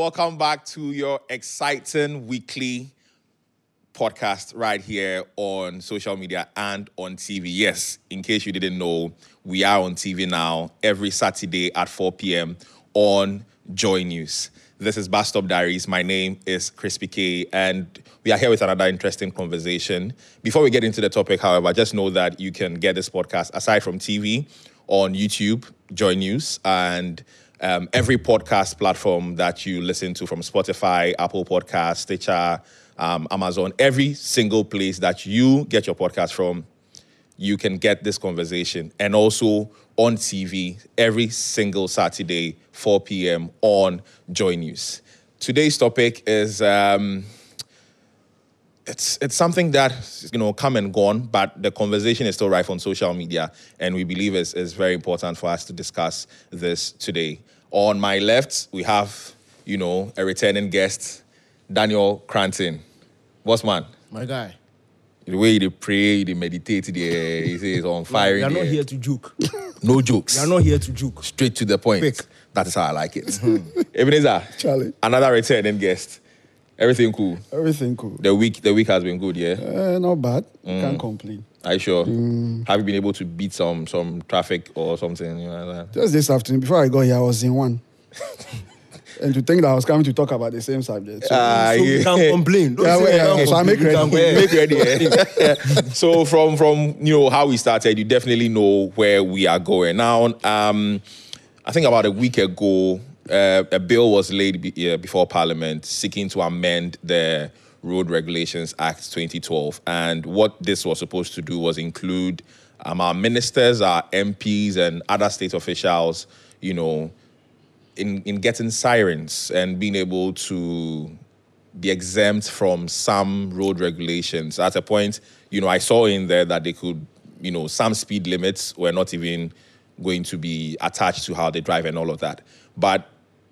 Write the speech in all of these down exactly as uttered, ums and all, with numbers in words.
welcome back to your exciting weekly podcast right here on social media and on T V. Yes, in case you didn't know, we are on T V now every Saturday at four p.m. on Joy News. This is Bus Stop Diaries. My name is Chris P K, and we are here with another interesting conversation. Before we get into the topic, however, just know that you can get this podcast, aside from T V, on YouTube, Joy News, and um, every podcast platform that you listen to, from Spotify, Apple Podcasts, Stitcher, um, Amazon, every single place that you get your podcast from, you can get this conversation. And also on T V every single Saturday, four p.m. on Joy News. Today's topic is um, it's it's something that, you know, come and gone, but the conversation is still rife on social media, and we believe it's, it's very important for us to discuss this today. On my left, we have, you know, a returning guest, Daniel Cranton. What's man? My guy. The way they pray, they meditate, they, he says on fire. We are not here to joke. No jokes. We are not here to joke. Straight to the point. Quick. That is how I like it. Mm-hmm. Ebenezer, Charlie. Another returning guest. Everything cool? Everything cool. The week the week has been good, yeah? Uh, not bad. Mm. Can't complain. Are you sure? Mm. Have you been able to beat some some traffic or something? You know, like that? Just this afternoon, before I got here, I was in one. And to think that I was coming to talk about the same subject. So, Uh, So we can't complain. Don't Yeah, say well, we yeah, can't so I make complain. We ready. can- Make ready. Eh? So from from you know how we started, you definitely know where we are going. Now, um, I think about a week ago, uh, a bill was laid be, uh, before Parliament seeking to amend the Road Regulations Act twenty twelve, and what this was supposed to do was include um, our ministers, our M Ps, and other state officials, you know, in in getting sirens and being able to be exempt from some road regulations. At a point, you know, I saw in there that they could, you know, some speed limits were not even going to be attached to how they drive and all of that. But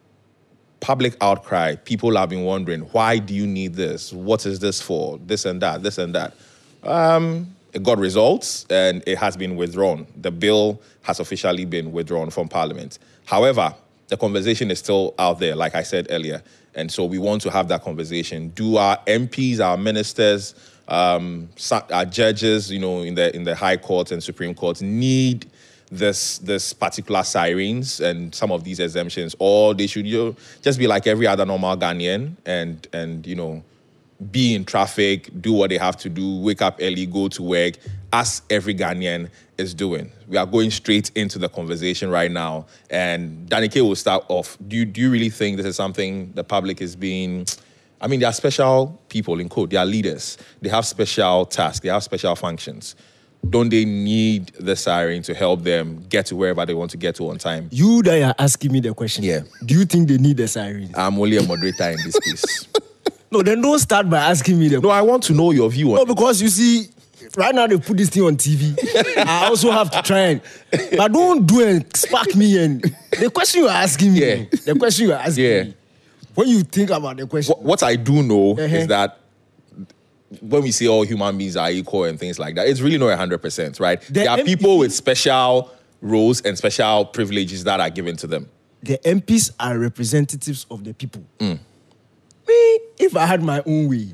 public outcry, people have been wondering, why do you need this? What is this for? This and that, this and that. Um, it got results and it has been withdrawn. The bill has officially been withdrawn from Parliament. However, the conversation is still out there, like I said earlier. And so we want to have that conversation. Do our M Ps, our ministers, um, our judges, you know, in the in the High Court and Supreme Court need this this particular sirens and some of these exemptions, or they should, you know, just be like every other normal Ghanaian and and you know, be in traffic, do what they have to do, wake up early, go to work, as every Ghanaian is doing. We are going straight into the conversation right now, and Danike will start off. Do you, do you really think this is something the public is being... I mean, they are special people in code. They are leaders. They have special tasks. They have special functions. Don't they need the siren to help them get to wherever they want to get to on time? You that are asking me the question. Yeah. Do you think they need the sirens? I'm only a moderator in this case. No, then don't start by asking me the No, I want to know your view on No, it. because you see, right now they put this thing on T V. I also have to try and... But don't do and spark me. And the question you are asking me, Yeah. the question you are asking Yeah. me, when you think about the question... What, what I do know Uh-huh. is that when we say all human beings are equal and things like that, it's really not one hundred percent, right? The there are M P people with special roles and special privileges that are given to them. The M Ps are representatives of the people. Mm. Me, if I had my own way,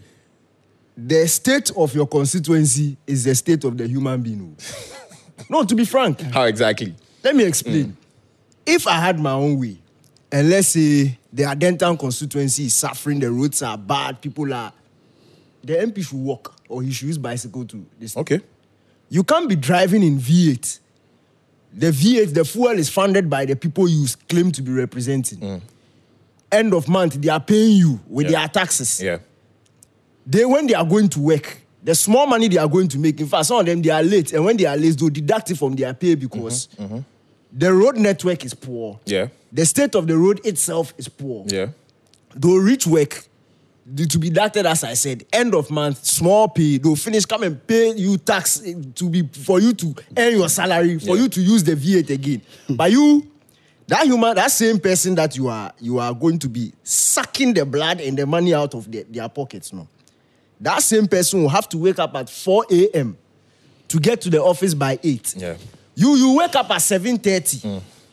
the state of your constituency is the state of the human being. No, to be frank. How exactly? Let me explain. Mm. If I had my own way, and let's say the Adentan constituency is suffering, the roads are bad, people are... The M P should walk, or he should use bicycle to this. Okay. You can't be driving in V eight. The V eight, the fuel is funded by the people you claim to be representing. Mm. End of month, they are paying you with Yeah. their taxes. Yeah. They, when they are going to work, the small money they are going to make, in fact, some of them, they are late. And when they are late, they'll deduct it from their pay because Mm-hmm, mm-hmm. the road network is poor. Yeah. The state of the road itself is poor. Yeah. They'll reach work, to be deducted, as I said, end of month, small pay. They'll finish, come and pay you tax to be for you to earn your salary, for Yeah. you to use the V eight again. But you, that human, that same person that you are, you are going to be sucking the blood and the money out of the, their pockets, no. That same person will have to wake up at four a.m. to get to the office by eight. Yeah. You you wake up at seven thirty. Mm.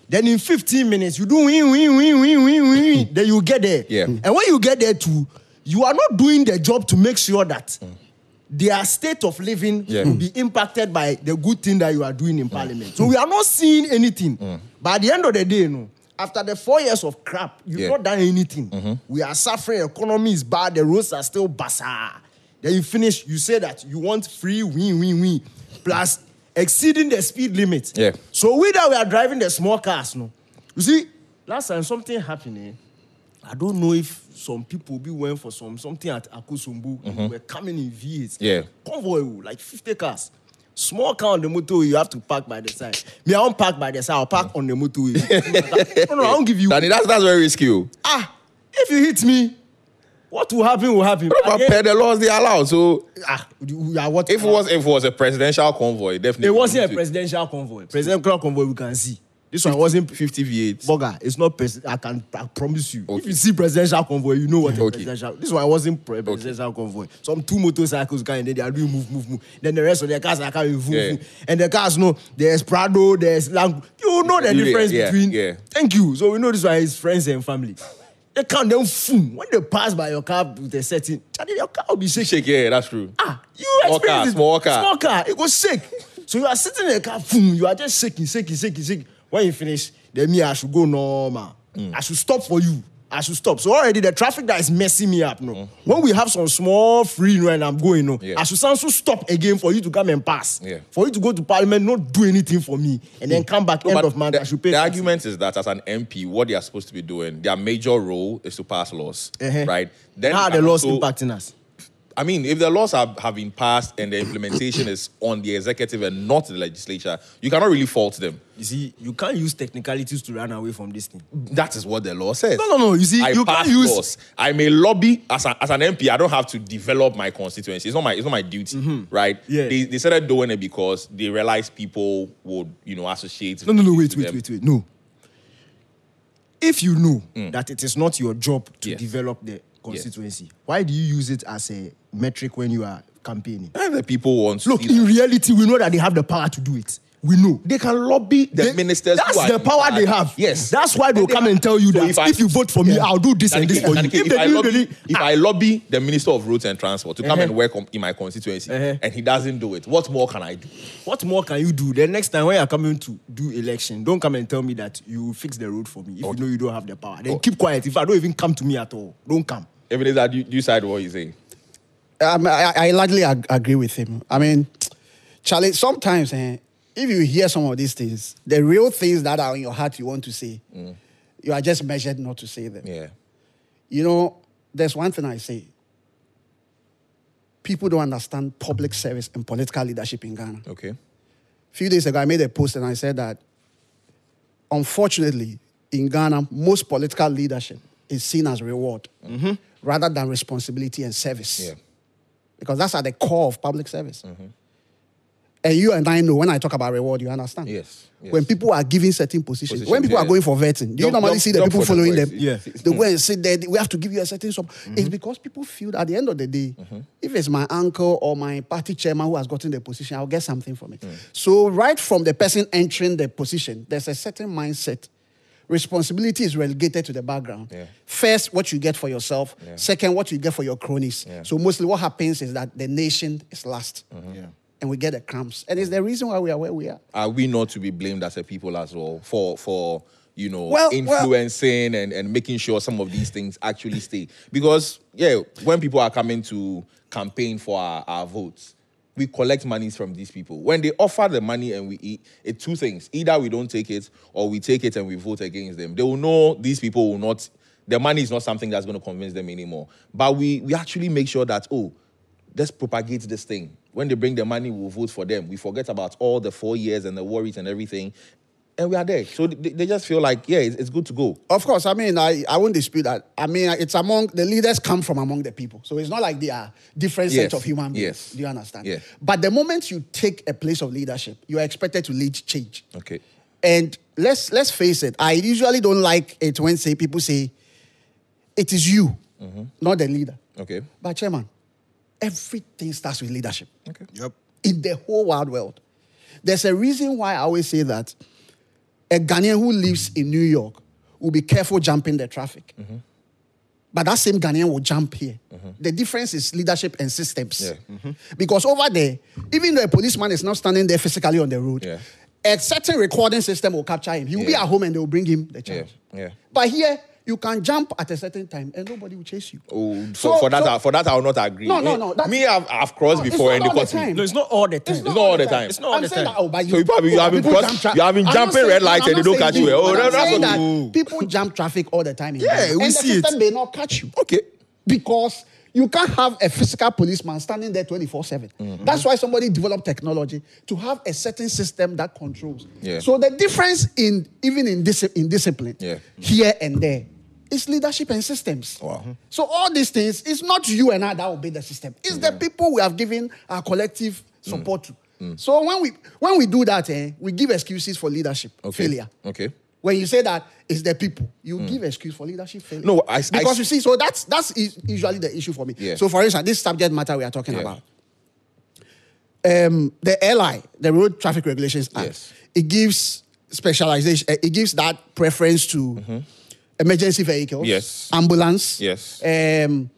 Then in fifteen minutes, you do win, win, win, win, win, win. Then you get there. Yeah. And when you get there too, you are not doing the job to make sure that mm. their state of living yeah. will be impacted by the good thing that you are doing in mm. parliament. So we are not seeing anything. Mm. But at the end of the day, you know, after the four years of crap, you've yeah. not done anything. Mm-hmm. We are suffering. Economy is bad. The roads are still bazaar. Then you finish. You say that you want free win, win, win, plus exceeding the speed limit. Yeah. So we that we are driving the small cars, no. You see, last time something happened. Eh? I don't know if some people be went for some something at Akosombo. Mm-hmm. Were coming in V eight. Yeah. Convoy, like fifty cars. Small car on the motorway, you have to park by the side. Me, I won't park by the side. I'll park on the motorway. no, no, I won't give you. Danny, that's that's very risky. Ah, if you hit me, what will happen will happen. But per the laws they allow. So ah, you are what? If it was if it was a presidential convoy, definitely. It wasn't a presidential convoy. Presidential convoy we can see. This one wasn't fifty V eight. Boga, it's not pres- I can I promise you. Okay. If you see presidential convoy, you know what a okay. presidential. This one wasn't pre- presidential okay. convoy. Some two motorcycles going, then they are doing move, move, move. Then the rest of the cars are coming move, yeah. move. And the cars know there's Prado, there's Lang. You know the difference yeah, between. Yeah. Thank you. So we know this one is friends and family. They count them boom. When they pass by your car with a setting, your car will be shaking. Shake, yeah, that's true. Ah, you small car, it. small car, small car. It goes shake. So you are sitting in the car, boom. You are just shaking, shaking, shaking, shaking. When you finish, then me I should go normal. Mm. I should stop for you. I should stop. So already the traffic that is messing me up. No, mm. when we have some small free you know, and I'm going, no, yeah. I should also stop again for you to come and pass. Yeah. For you to go to parliament, not do anything for me, and then come back no, end of month. The, I should pay. The argument is that as an M P, what they are supposed to be doing, their major role is to pass laws, uh-huh. right? Then how are the laws also, impacting us? I mean, if the laws have, have been passed and the implementation is on the executive and not the legislature, you cannot really fault them. You see, you can't use technicalities to run away from this thing. That is what the law says. No, no, no. You see, I you pass can't use laws. I may lobby as, a, as an M P. I don't have to develop my constituency. It's not my it's not my duty, mm-hmm. right? Yeah. They, they started doing it because they realized people would, you know, associate. No, no, no. Wait, wait, them. wait, wait. No. If you know mm. that it is not your job to yes. develop the constituency, yes. why do you use it as a metric when you are campaigning? And the people want to look. In that. reality, we know that they have the power to do it. We know they can lobby the they, ministers. That's the power they have. Yes, that's why they'll they come have, and tell you so that if, I, if you vote for me, yeah. I'll do this and, and this for you. If, if I, lobby, really, if ah. I lobby the Minister of Roads and Transport to come uh-huh. and work on, in my constituency, uh-huh. and he doesn't do it, what more can I do? What more can you do? The next time when you're coming to do election, don't come and tell me that you will fix the road for me if okay. you know you don't have the power. Then okay. keep quiet. If I don't even come to me at all, don't come. Evidence that you, you side what you say. Um, I, I largely ag- agree with him. I mean, Charlie, sometimes eh, if you hear some of these things, the real things that are in your heart you want to say, mm. you are just measured not to say them. Yeah. You know, there's one thing I say. People don't understand public service and political leadership in Ghana. Okay. A few days ago, I made a post and I said that, unfortunately, in Ghana, most political leadership is seen as reward mm-hmm. rather than responsibility and service. Yeah. Because that's at the core of public service. Mm-hmm. And you and I know when I talk about reward, you understand? Yes. yes. When people are given certain positions, Position, when people yeah. are going for vetting, do you Jump, normally jump, see the people following the them? yeah. They go and sit there, we have to give you a certain sum. Mm-hmm. It's because people feel that at the end of the day, mm-hmm. if it's my uncle or my party chairman who has gotten the position, I'll get something from it. Mm. So right from the person entering the position, there's a certain mindset. Responsibility is relegated to the background. Yeah. First, what you get for yourself. Yeah. Second, what you get for your cronies. Yeah. So mostly what happens is that the nation is last. Mm-hmm. Yeah. And we get the crumbs. And it's the reason why we are where we are. Are we not to be blamed as a people as well for, for you know, well, influencing well, and, and making sure some of these things actually stay? Because, yeah, when people are coming to campaign for our, our votes, we collect monies from these people. When they offer the money and we eat, it's two things. Either we don't take it or we take it and we vote against them. They will know these people will not, the money is not something that's going to convince them anymore. But we, we actually make sure that, oh, let's propagate this thing. When they bring the money, we'll vote for them. We forget about all the four years and the worries and everything. And we are there. So they, they just feel like, yeah, it's, it's good to go. Of course. I mean, I, I won't dispute that. I mean, it's among, the leaders come from among the people. So it's not like they are different yes. sets of human beings. Yes. Do you understand? Yeah. But the moment you take a place of leadership, you are expected to lead change. Okay. And let's let's face it. I usually don't like it when say people say, it is you, mm-hmm. not the leader. Okay. But chairman, everything starts with leadership. Okay. Yep. In the whole wide world. There's a reason why I always say that a Ghanaian who lives in New York will be careful jumping the traffic. Mm-hmm. But that same Ghanaian will jump here. Mm-hmm. The difference is leadership and systems. Yeah. Mm-hmm. Because over there, even though a policeman is not standing there physically on the road, yeah. a certain recording system will capture him. He will yeah. be at home and they will bring him the charge. Yeah. Yeah. But here, you can jump at a certain time and nobody will chase you. Oh, so, for, for that, so, for that, I will not agree. No, no, no. Me, I've, I've crossed no, before and they caught me. No, it's not all the time. It's not, it's not all the time. time. It's not all I'm the time. That, oh, but you, so you probably you have been cross, you have been jumping red lights and they don't catch you. Oh, no, that's what that people jump traffic all the time. In yeah, Ghana. we and see the system it. may not catch you. Okay. Because you can't have a physical policeman standing there twenty-four seven. Mm-hmm. That's why somebody developed technology to have a certain system that controls. Yeah. So the difference in even in, dis- in discipline yeah. here and there is leadership and systems. Wow. So all these things, it's not you and I that will be the system. It's mm-hmm. the people we have given our collective support mm. to. Mm. So when we when we do that, eh, we give excuses for leadership okay. failure. Okay. When you say that it's the people, you mm. give excuse for leadership failure. No, I, because I, you see, so that's that's usually the issue for me. Yeah. So for instance, this subject matter we are talking yeah. about, um, the L I, the Road Traffic Regulations Act, yes. it gives specialization, it gives that preference to mm-hmm. emergency vehicles, yes, ambulance, yes, um,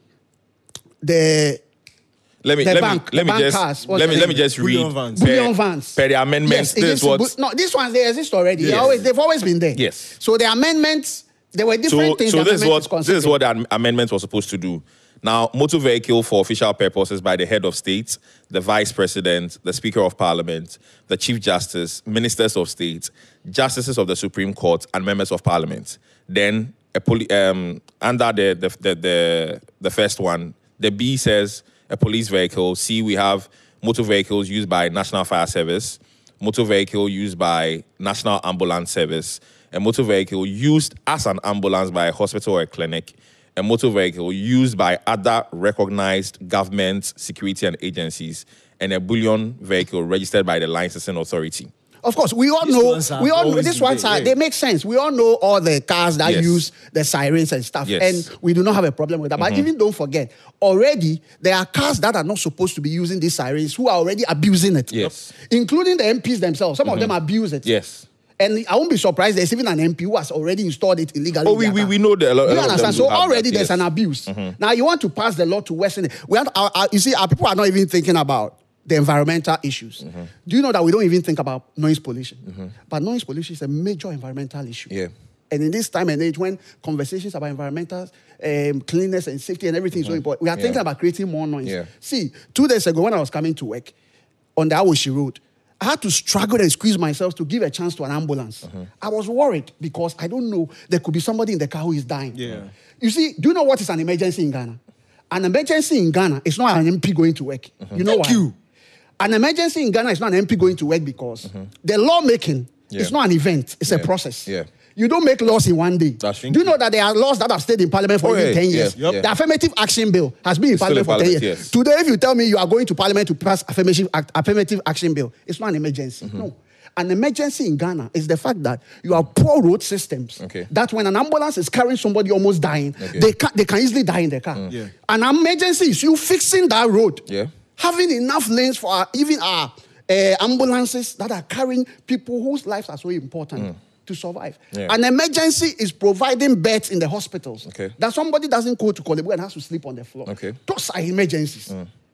the. Let me the let bank, me let me just cars, let me let me just read Bullion vans. per, Bullion vans. per the amendments. Yes, this is what bu- no, these ones they exist already. Yes. They always, they've always been there. Yes. So the amendments, there were different so, things. So the this is what is this is what the am- amendment was supposed to do. Now, motor vehicle for official purposes by the head of state, the vice president, the speaker of parliament, the chief justice, ministers of state, justices of the Supreme Court, and members of parliament. Then a poli- um, under the the, the the the first one, the B says a police vehicle. C, we have motor vehicles used by National Fire Service, motor vehicle used by National Ambulance Service, a motor vehicle used as an ambulance by a hospital or a clinic, a motor vehicle used by other recognized government, security, and agencies, and a bullion vehicle registered by the licensing authority. Of course, we all These know. ones We all know always these been ones there, are. yeah. They make sense. We all know all the cars that Yes. use the sirens and stuff, Yes. and we do not have a problem with that. But even don't forget, already there are cars that are not supposed to be using these sirens who are already abusing it. Yes. Including the M Ps themselves. Some of them abuse it. Yes. And I won't be surprised there's even an M P who has already installed it illegally. Oh, in we, their we, car. we know that a lot, a You lot of them understand? do So have already that, there's yes. an abuse. Now you want to pass the law to Western. We have, our, our, you see, our people are not even thinking about the environmental issues. Mm-hmm. Do you know that we don't even think about noise pollution? Mm-hmm. But noise pollution is a major environmental issue. Yeah. And in this time and age when conversations about environmental um, cleanliness and safety and everything mm-hmm. is so important, we are Yeah. thinking about creating more noise. Yeah. See, two days ago when I was coming to work on the Awoshi Road, I had to struggle and squeeze myself to give a chance to an ambulance. Mm-hmm. I was worried because I don't know, there could be somebody in the car who is dying. Yeah. You see, do you know what is an emergency in Ghana? An emergency in Ghana is not an M P going to work. Mm-hmm. You know Thank why? you. An emergency in Ghana is not an M P going to work because mm-hmm. the lawmaking Yeah. is not an event, it's Yeah. a process. Yeah. You don't make laws in one day. That's Do you know that there are laws that have stayed in parliament for Oh, even yeah, ten yeah, years? Yep. yeah. The affirmative action bill has been in It's still in parliament for ten parliament, years. yes. Today, if you tell me you are going to parliament to pass affirmative, act, affirmative action bill, it's not an emergency. Mm-hmm. No. An emergency in Ghana is the fact that you have poor road systems. Okay. That when an ambulance is carrying somebody almost dying, Okay. they, can, they can easily die in the car. Yeah. An emergency is you fixing that road. Yeah. Having enough lanes for our, even our uh, ambulances that are carrying people whose lives are so important Mm. to survive. Yeah. An emergency is providing beds in the hospitals. Okay. That somebody doesn't go to Kolebu and has to sleep on the floor. Okay. Those are emergencies.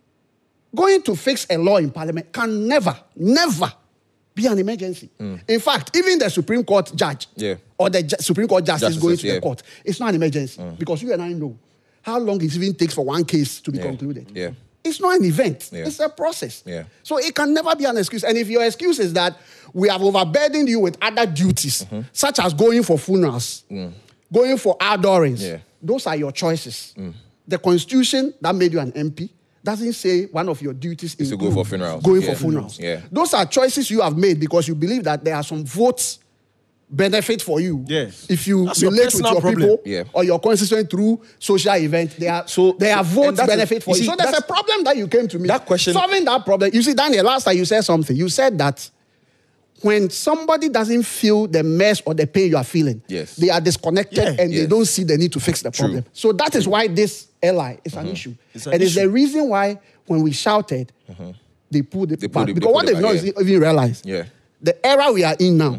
Going to fix a law in parliament can never, never be an emergency. In fact, even the Supreme Court judge Yeah. or the ju- Supreme Court justice Justices, going to yeah. the court, it's not an emergency because you and I know how long it even takes for one case to be Yeah. concluded. Yeah. It's not an event. Yeah. It's a process. Yeah. So it can never be an excuse. And if your excuse is that we have overburdened you with other duties, Mm-hmm. such as going for funerals, going for outdoorings, Yeah. those are your choices. The Constitution that made you an M P doesn't say one of your duties is to go for funerals. Going Yeah. for funerals. Yeah. Those are choices you have made because you believe that there are some votes benefit for you. Yes. If you That's your relate with personal your problem. people Yeah. or your constituent through social events, they are So- they are so- votes and that's- benefit for you you. see, So there's a that's- problem that you came to me. That question- Solving that problem. You see, Daniel, last time you said something. You said that when somebody doesn't feel the mess or the pain you are feeling, Yes. they are disconnected Yeah. and they Yes. don't see the need to fix the True. problem. So that is why this L I is an issue. It's an and it's issue. the reason why when we shouted, they pulled it They back. pulled it- they because pulled what it they've back, not yeah. even realized, Yeah. the era we are in now,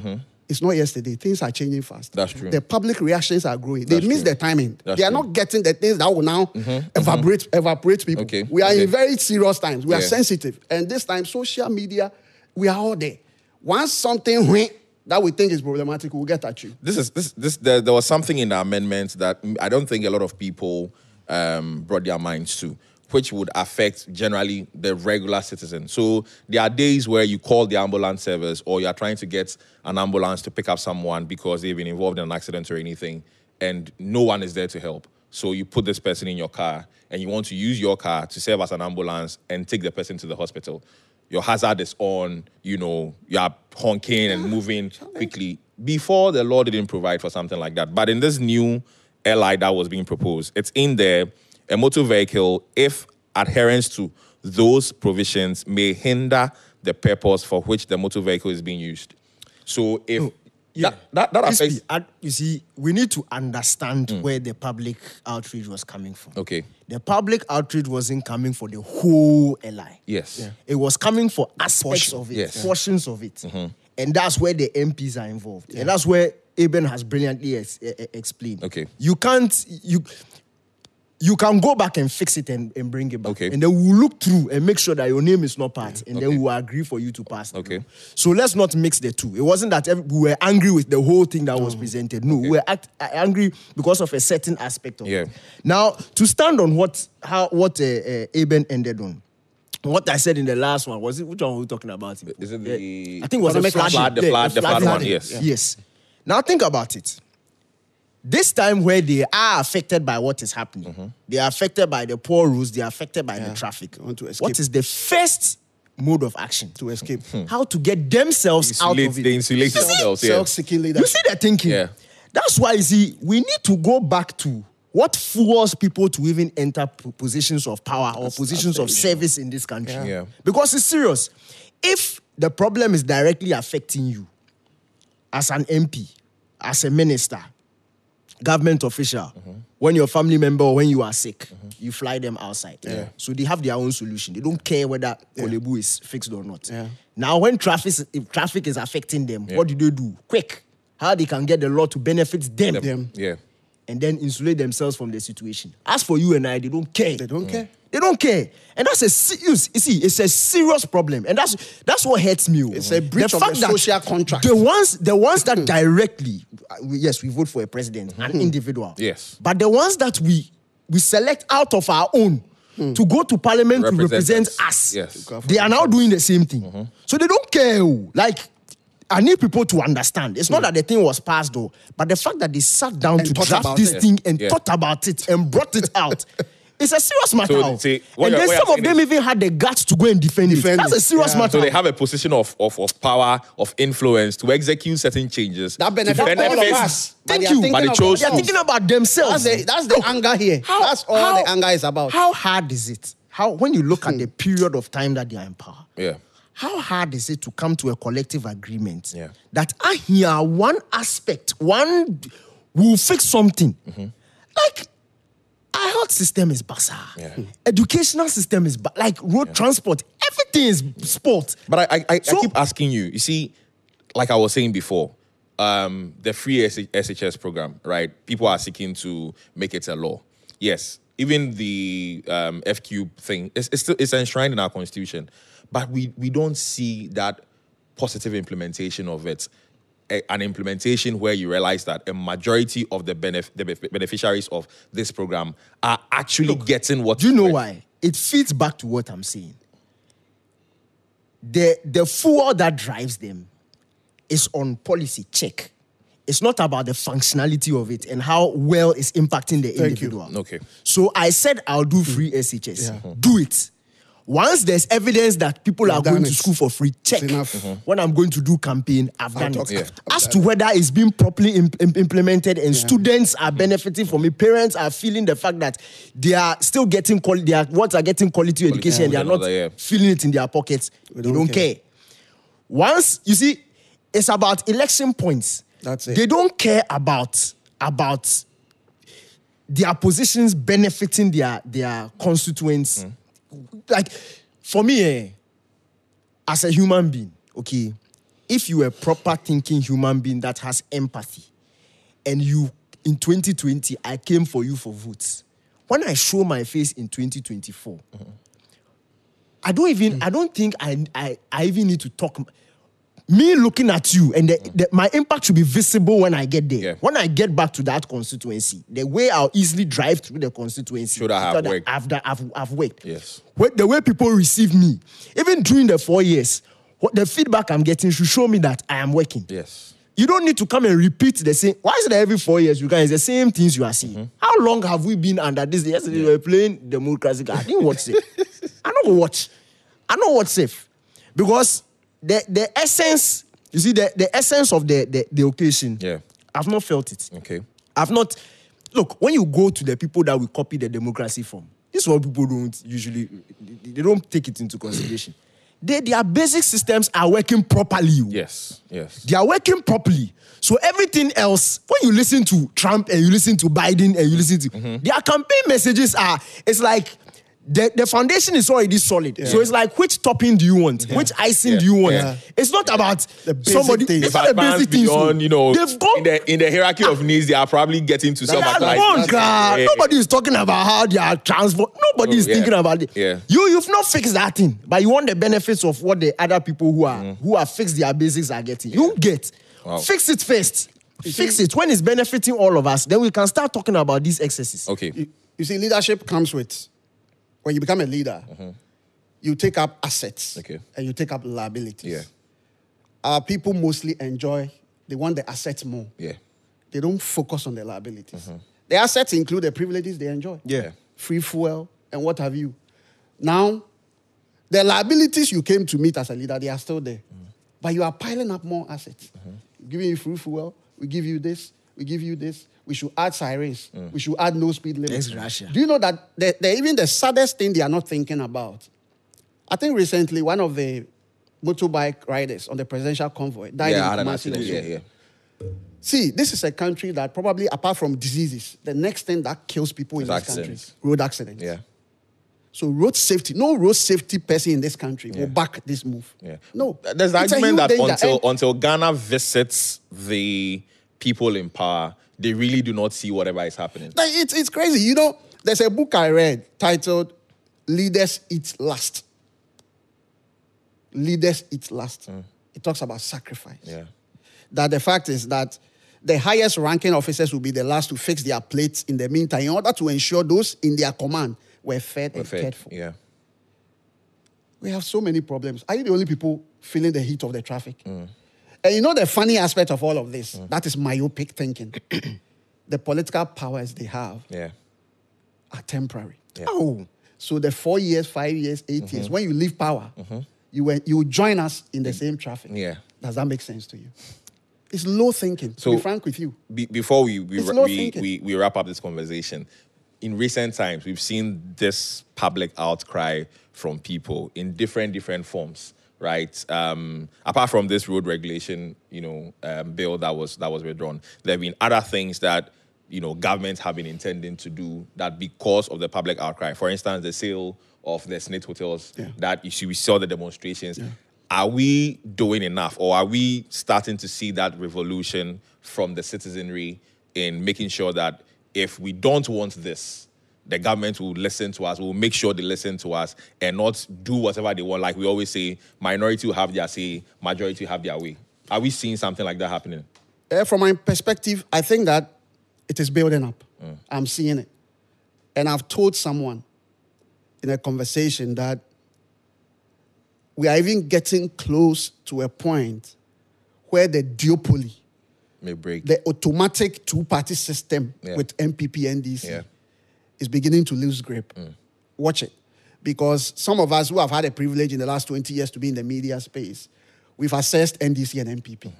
It's not yesterday. Things are changing fast. That's true. The public reactions are growing. They That's miss true. the timing. That's they are true. not getting the things that will now mm-hmm. evaporate mm-hmm. evaporate people. Okay. We are okay. in very serious times. We yeah. are sensitive. And this time, social media, we are all there. Once something went that we think is problematic, we'll get at you. This is this this there, there was something in the amendment that I don't think a lot of people um, brought their minds to, which would affect generally the regular citizen. So there are days where you call the ambulance service or you are trying to get an ambulance to pick up someone because they've been involved in an accident or anything, and no one is there to help. So you put this person in your car and you want to use your car to serve as an ambulance and take the person to the hospital. Your hazard is on, you know, you are honking and moving quickly. Before, the law didn't provide for something like that. But in this new L I that was being proposed, it's in there. A motor vehicle, if adherence to those provisions, may hinder the purpose for which the motor vehicle is being used. So if no, yeah. that, that, that affects... Crispy, uh, you see, we need to understand mm. where the public outrage was coming from. Okay. The public outrage wasn't coming for the whole L I. Yes. Yeah. It was coming for aspects Portion. of it, Yes. portions of it. Mm-hmm. And that's where the M Ps are involved. Yeah. And that's where Eben has brilliantly ex- e- explained. Okay. You can't... you. You can go back and fix it and, and bring it back. Okay. And then we'll look through and make sure that your name is not part. And Okay. then we'll agree for you to pass. Okay. So let's not mix the two. It wasn't that every, we were angry with the whole thing that was presented. No, Okay. we were act, uh, angry because of a certain aspect of Yeah. it. Now, to stand on what how what uh, uh, Eben ended on, what I said in the last one, was it, which one were we talking about? Is it the- I think it was the Economic flood, flood- the flood- the flood one, yes. Yes. Now think about it. This time where they are affected by what is happening, Mm-hmm. they are affected by the poor roads, they are affected by Yeah. the traffic. They want to escape. What is the first mode of action? To escape. How to get themselves out Insulate- of it. they insulate You see? themselves, yeah. Self-seeking leadership. You see the thinking? Yeah. That's why, you see, we need to go back to what fuels people to even enter p- positions of power or positions of service in this country. Yeah. Yeah. Because it's serious. If the problem is directly affecting you as an M P, as a minister, government official, mm-hmm. when your family member or when you are sick, mm-hmm. you fly them outside. Yeah. So they have their own solution. They don't care whether Kolebu is fixed or not. Yeah. Now, when traffic, if traffic is affecting them, Yeah. what do they do? Quick. How they can get the law to benefit them. Them. Yeah. And then insulate themselves from the situation. As for you and I, they don't care. They don't care. They don't care. And that's a serious, you see, it's a serious problem. And that's that's what hurts me. It's a breach of the that social contract. The ones, the ones that directly, uh, we- yes, we vote for a president, an individual. Yes. But the ones that we we select out of our own to go to parliament to Represent represent us. us, Yes. they are now doing the same thing. So they don't care. oh. Like, I need people to understand. It's not that the thing was passed though, but the fact that they sat down And to thought draft about this it. thing and Yeah. thought about it and brought it out. It's a serious matter. So, oh. see, what and you're- then what some you're of them saying is- even had the guts to go and defend, Defend it. That's it. a serious Yeah. matter. So they have a position of, of, of power, of influence to execute certain changes. That to benefits all of benefit- us. But Thank they are you. thinking But they of chose They're to. thinking about themselves. That's the, that's the anger here. How- that's all how- the anger is about. How hard is it? How when you look at the period of time that they are in power? Yeah. How hard is it to come to a collective agreement Yeah. that ah, here one aspect, one will fix something? Like our health system is bizarre. Yeah. Educational system is ba- like road transport. Everything is sport. But I, I, I, So- I keep asking you, you see, like I was saying before, um, the free S H S program, right? People are seeking to make it a law. Yes, even the um, F Q thing, it's, it's still it's enshrined in our constitution, but we, we don't see that positive implementation of it. A- an implementation where you realize that a majority of the, benef- the bef- beneficiaries of this program are actually getting what Do you know why? It feeds back to what I'm saying. The the fuel that drives them is on policy check. It's not about the functionality of it and how well it's impacting the Thank you. individual. Okay. So I said I'll do free S H S. Do it. Once there's evidence that people are done going to it. school for free, check. enough. Mhm. When I'm going to do campaign, I've done talk- it. Yeah. I've As done to whether it's being properly im- im- implemented and students are benefiting from it, parents are feeling the fact that they are still getting quality, they are what are getting quality education, and they are yeah, not another, yeah. feeling it in their pockets. They don't don't care. care. Once you see, it's about election points. That's it. They don't care about about their positions benefiting their their constituents. Like for me, eh, as a human being, okay, if you're a proper thinking human being that has empathy, and you, in twenty twenty, I came for you for votes. When I show my face in twenty twenty-four, mm-hmm. I don't even, mm. I don't think I, I, I even need to talk. Me looking at you, and the, the, my impact should be visible when I get there. Yeah. When I get back to that constituency, the way I'll easily drive through the constituency. Should I have worked? I've, I've, I've worked. Yes. The way people receive me, even during the four years, what the feedback I'm getting should show me that I am working. Yes. You don't need to come and repeat the same. Why is it that every four years you guys the same things you are seeing? Mm-hmm. How long have we been under this? Yesterday yeah. we were playing democracy. I didn't watch safe. I don't watch. I don't watch safe because the the essence. You see the, the essence of the, the the occasion. Yeah. I've not felt it. Okay. I've not. Look, when you go to the people that will copy the democracy from, this is what people don't usually. They don't take it into consideration. They, their basic systems are working properly. Yes, yes. They are working properly. So everything else, when you listen to Trump and you listen to Biden and you listen to, mm-hmm. their campaign messages are, it's like, the, the foundation is already solid. Yeah. So it's like, which topping do you want? Yeah. Which icing yeah. do you want? Yeah. It's not about the somebody. Things. It's not the basic things. Beyond, you know, they've gone, in, the, in the hierarchy of needs, they are probably getting to some like, like, yeah. Nobody is talking about how they are transport. Nobody oh, is yeah. thinking about it. Yeah. You, you've not fixed that thing, but you want the benefits of what the other people who are mm. who have fixed their basics are getting. You get. Wow. Fix it first. You Fix see, it. When it's benefiting all of us, then we can start talking about these excesses. Okay. You, you see, leadership comes with, when you become a leader, mm-hmm. you take up assets okay. and you take up liabilities. Yeah. Our people mostly enjoy, they want the assets more. Yeah. They don't focus on the liabilities. Mm-hmm. The assets include the privileges they enjoy. Yeah. Free fuel and what have you. Now, the liabilities you came to meet as a leader, they are still there. Mm. But you are piling up more assets. Mm-hmm. Giving you free fuel, we give you this, we give you this. We should add sirens. Mm. We should add no speed limits. Russia. Do you know that the, the, even the saddest thing they are not thinking about? I think recently one of the motorbike riders on the presidential convoy died yeah, in an accident. Yeah, yeah. See, this is a country that probably, apart from diseases, the next thing that kills people in it's this accidents. country, road accidents. Yeah. So road safety, no road safety person in this country yeah. will back this move. Yeah. No. There's the argument that danger. until and, until Ghana visits the people in power, they really do not see whatever is happening. Like, it's, it's crazy. You know, there's a book I read titled Leaders Eat Last. Leaders Eat Last. Mm. It talks about sacrifice. Yeah. That the fact is that the highest ranking officers will be the last to fix their plates in the meantime in order to ensure those in their command were fed We're and fed. cared for. Yeah. We have so many problems. Are you the only people feeling the heat of the traffic? Mm. And you know the funny aspect of all of this? Mm. That is myopic thinking. The political powers they have yeah. are temporary. Yeah. Oh, so the four years, five years, eight mm-hmm. years, when you leave power, mm-hmm. you will, you will join us in the same traffic. Yeah. Does that make sense to you? It's low thinking, to so, be frank with you. Be, before we we, It's low we, thinking. we we wrap up this conversation, in recent times, we've seen this public outcry from people in different, different forms, right? Um, apart from this road regulation, you know, um, bill that was that was withdrawn, there have been other things that, you know, governments have been intending to do that because of the public outcry. For instance, the sale of the Senate hotels Yeah. that you see, we saw the demonstrations. Yeah. Are we doing enough, or are we starting to see that revolution from the citizenry in making sure that if we don't want this, the government will listen to us, will make sure they listen to us and not do whatever they want? Like we always say, minority will have their say, majority will have their way. Are we seeing something like that happening? Uh, from my perspective, I think that it is building up. Mm. I'm seeing it. And I've told someone in a conversation that we are even getting close to a point where the duopoly, May break. the automatic two-party system Yeah. with M P P, N D C, Yeah. is beginning to lose grip. Mm. Watch it. Because some of us who have had a privilege in the last twenty years to be in the media space, we've assessed N D C and M P P. Mm-hmm.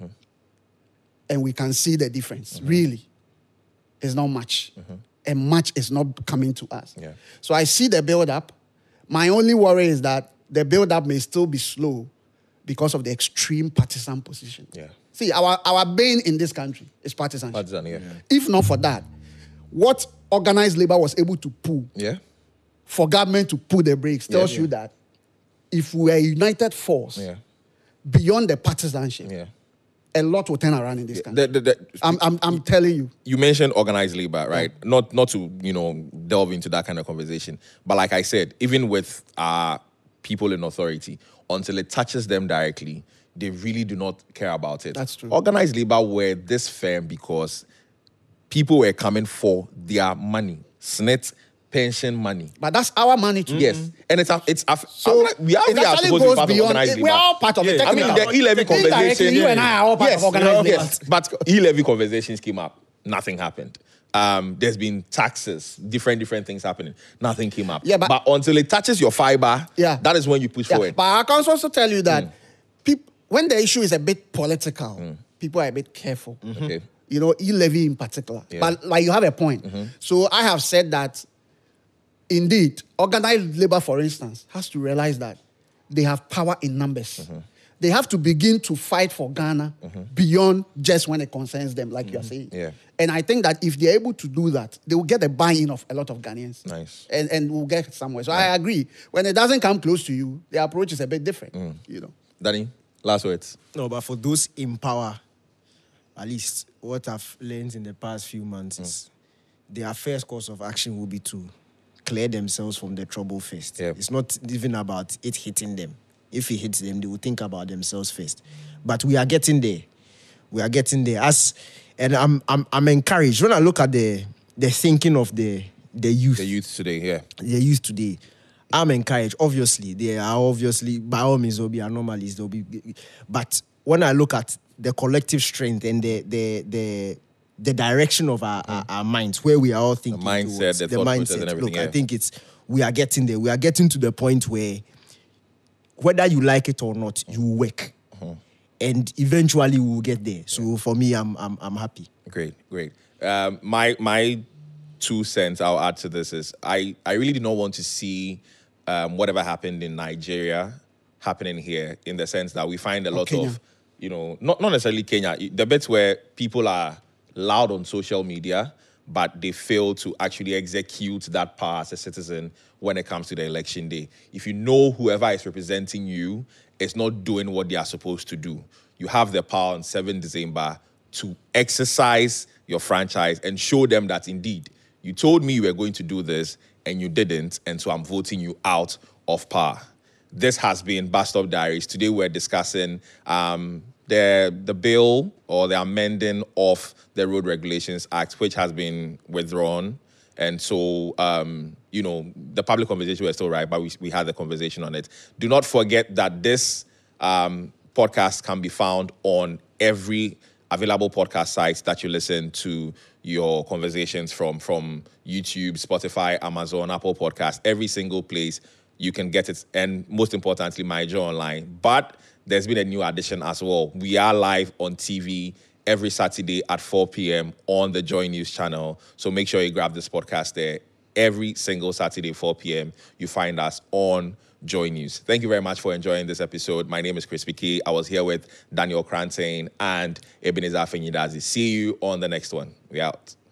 And we can see the difference. Mm-hmm. Really. It's not much. Mm-hmm. And much is not coming to us. Yeah. So I see the build-up. My only worry is that the build-up may still be slow because of the extreme partisan position. Yeah. See, our, our bane in this country is partisanship. Partisan, yeah. If not for that, what organized labor was able to pull Yeah. for government to pull the brakes tells Yeah. you that if we are a united force, Yeah. beyond the partisanship, Yeah. a lot will turn around in this country. The- the- the- I'm, I'm, I'm telling you. You mentioned organized labor, right? Not not to, you know, delve into that kind of conversation. But like I said, even with uh, people in authority, until it touches them directly, they really do not care about it. That's true. Organized labor were this firm because people were coming for their money. S N I T, pension money. But that's our money too. Yes. And it's, a- it's a- So I'm like, we are, it we are actually supposed to be goes part of beyond. organized it- labor. we're all part of Yeah, it. I I mean, technically. the e-levy Indirectly, conversation. you and I are all part yes, of organized labor. yes, but e-levy conversations came up. Nothing happened. Um, there's been taxes, different different things happening. Nothing came up. Yeah, but- until it touches your fiber, Yeah. that is when you push Yeah, forward. but I can also tell you Mm. that peop- when the issue is a bit political, people are a bit careful. Okay. You know, e-levy in particular. Yeah. But like you have a point. So I have said that indeed, organized labor, for instance, has to realize that they have power in numbers. They have to begin to fight for Ghana beyond just when it concerns them, like you're saying. Yeah. And I think that if they're able to do that, they will get the buy-in of a lot of Ghanaians. Nice. And, and we'll get somewhere. So I agree. When it doesn't come close to you, the approach is a bit different. You know. Danny, last words. No, but for those in power, at least what I've learned in the past few months is their first course of action will be to clear themselves from the trouble first. Yeah. It's not even about it hitting them. If it hits them, they will think about themselves first. But we are getting there. We are getting there. As and I'm I'm I'm encouraged when I look at the the thinking of the the youth. The youth today, yeah. The youth today. I'm encouraged. Obviously, there are obviously by all means there'll be anomalies. There'll be, but when I look at the collective strength and the the the the direction of our, our, our minds, where we are all thinking, mindset, towards, the thought process and everything, Look, yeah. I think it's we are getting there. We are getting to the point where whether you like it or not, you work, and eventually we will get there. So for me, I'm I'm I'm happy. Great, great. Um, my my two cents I'll add to this is I, I really do not want to see um, whatever happened in Nigeria happening here, in the sense that we find a lot Kenya. of, you know, not, not necessarily Kenya, the bits where people are loud on social media, but they fail to actually execute that power as a citizen when it comes to the election day. If you know whoever is representing you is not doing what they are supposed to do, you have the power on seventh of December to exercise your franchise and show them that indeed you told me you were going to do this and you didn't, and so I'm voting you out of power. This has been Bus Stop Diaries. Today we're discussing um, the the bill or the amending of the Road Regulations Act, which has been withdrawn. And so, um, you know, the public conversation was still right, but we, we had the conversation on it. Do not forget that this um, podcast can be found on every available podcast site that you listen to your conversations from, from YouTube, Spotify, Amazon, Apple Podcasts, every single place you can get it. And most importantly, My Joy Online. But there's been a new addition as well. We are live on T V every Saturday at four p.m. on the Joy News channel. So make sure you grab this podcast there. Every single Saturday, four p.m., you find us on Joy News. Thank you very much for enjoying this episode. My name is Chris Piquet. I was here with Daniel Crantain and Ebenezer Afenyidazi. See you on the next one. We out.